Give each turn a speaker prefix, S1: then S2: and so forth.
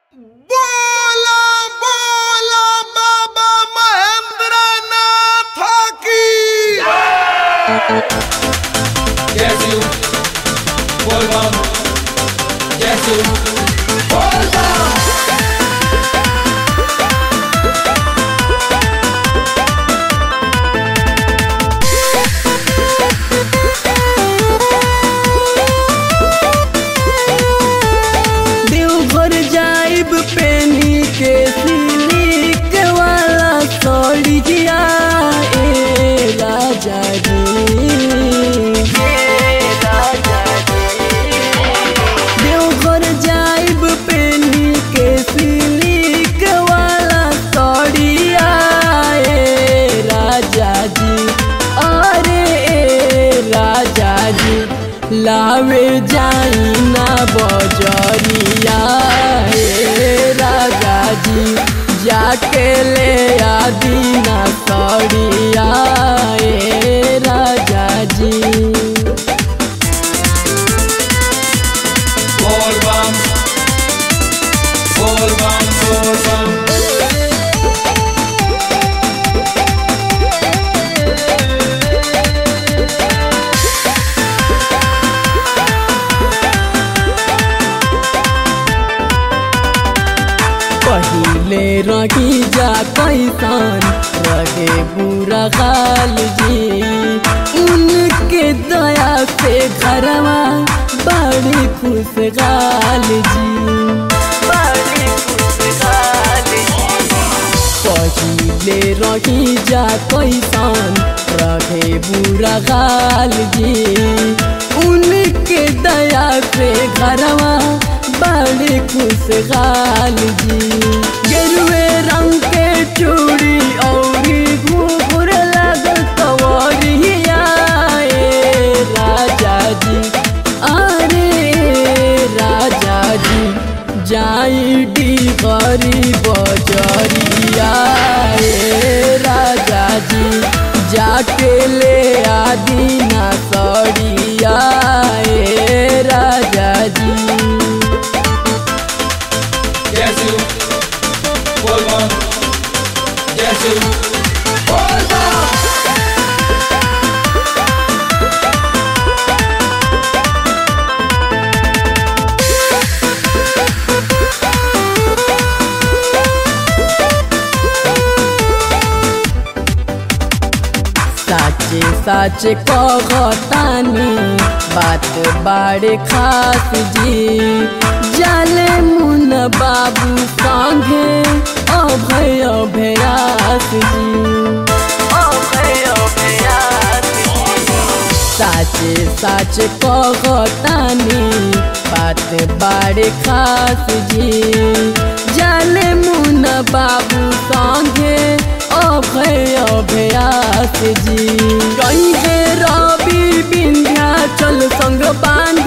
S1: बोला बोला बाबा महेंद्र नाथ की
S2: Yesu, volvam. Yesu, volvam.
S3: Deoghar जाइब पेनी के सिलिक वाला सड़िया ए राजा देवघर जाइब पेनी के सिलिक वाला सड़िया ए राजा जी अरे ए राजा जी लावे जाई ना बजरिया हे राजा जी जाके ले आदि ना सड़िया हे राजा जी
S2: Volvam. Volvam, volvam.
S3: पहिले रही जा कैसन रहे बुरा हाल जी उनके दया से घरवा बड़ी खुशहाल जी बड़ी खुशहाल पहिले रही जा कैसन रहे बुरा हाल जी उनके दया से घरवा बड़ी खुशहाल जी गेरुए रंग के चूड़ी औरी घूर लगल कवरिया ए राजा जी अरे राजा जी जाई डिगरी बजरिया ए राजा जी जाके ले आदि ना सड़िया ए राजा जी
S2: Yesu, volvam. Yesu, volvam.
S3: साचे साचे कहतानी बात बाड़े खास जी जाले मुन बाबू संगे अभय अभयास जी अभय अभयास साचे साचे कहतानी बात बाड़े खास जी जाले मुन बाबू संगे अभय अभयास जी रही है रवि विंध्याचल संग बान